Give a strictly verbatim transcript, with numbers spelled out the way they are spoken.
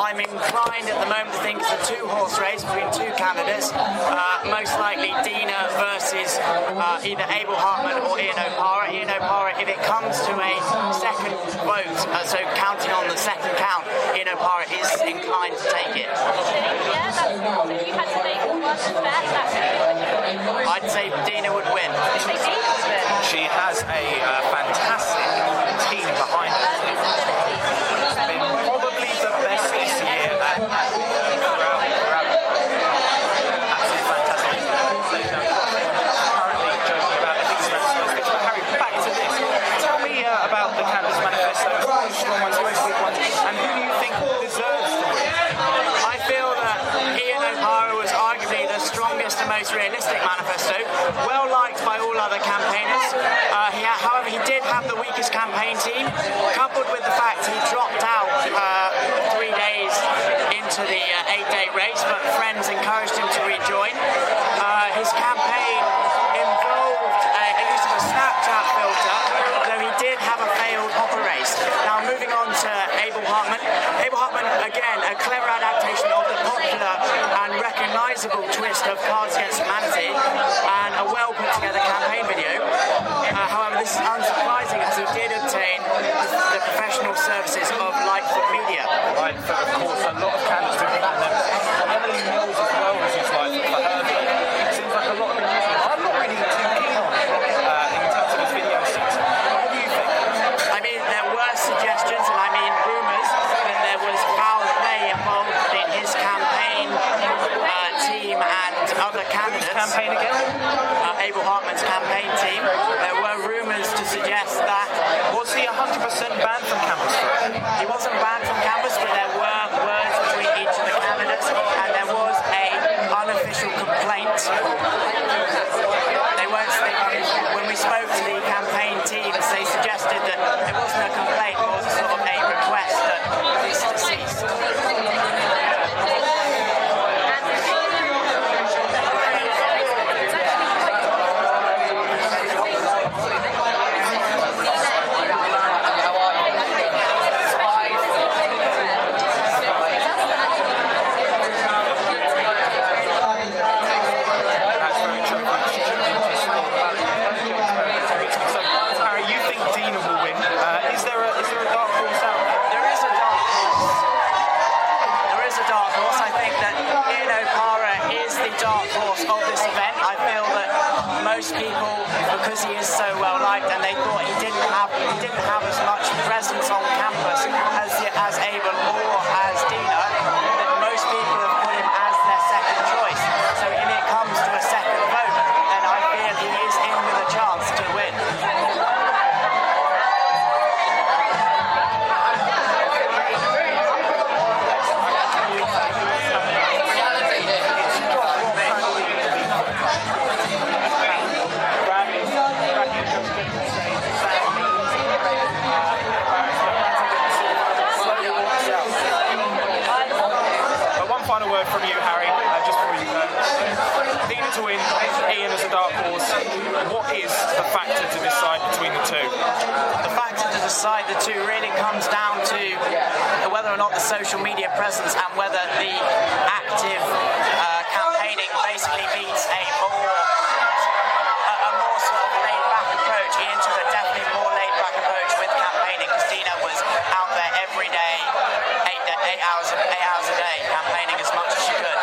I'm inclined at the moment to think it's a two-horse race between two candidates, uh, most likely Dina versus uh, either Abel Hartman or Ian O'Para. Ian O'Para, if it comes to a second vote, uh, so counting on the second count, Ian O'Para is inclined to take it. Yeah, that's cool. If you had to make one bet, that's good. I'd say Dina would win. I think Dina would win. She has a uh, fantastic team behind her. It's been probably the best this year. And, uh, throughout, throughout, absolutely fantastic. Currently joking about at least that's supposed to. But Harry, back to this. Tell me uh, about the Candidates Manifesto. Strong ones, very weak ones, and who do you think deserves to win? I feel that Ian O'Para was arguably the strongest and most realistic manifesto, well liked by all other campaigners. Uh, he ha- however, he did have the weakest campaign team, coupled with the fact he dropped out uh, three days into the uh, eight-day race, but friends encouraged him to rejoin. Uh, his campaign involved a, a use of a Snapchat filter, though he did have a failed hopper race. Now, moving on to Abel Hartman. Abel Hartman, again, a clever adaptation of the popular and recognisable twist of Cards Against Humanity, and a well put together campaign video. Uh, however, this is unsurprising as he did obtain the professional services of Lightfoot Media. Lightfoot, of course, a lot of candidates have been there. Emily Mills as well as his Lightfoot for her. It seems like a lot of people. I'm not really too keen on it uh, in terms of his video sets. What do you think? I mean, there were suggestions, and I mean rumours, that there was foul play involved in his campaign uh, team and other candidates. Which campaign again? Uh, Abel Hartman's campaign team. There were rumours to suggest that. Was he one hundred percent banned from campus for it? He wasn't banned from campus, but there were words between each of the candidates, and there was a unofficial complaint. They weren't. They, when we spoke to the campaign teams, they suggested that it wasn't a complaint, it was sort of a request that this to cease. Most people, because he is so well liked, and they thought he didn't have he didn't have as much presence on campus as as Abel or as Dina, that most people have put him as their second choice. So if it comes to a second vote, then I feel he is in with a chance to win. Final word from you, Harry, uh, just before you go. Dina to win, Ian as a dark horse. What is the factor to decide between the two? The factor to decide the two really comes down to whether or not the social media presence and whether the active uh, campaigning basically beats a more a, a more sort of laid-back approach. Ian took a definitely more laid-back approach with campaigning, because Dina was out there every day, eight, eight hours eight hours a day, campaigning as much as she could.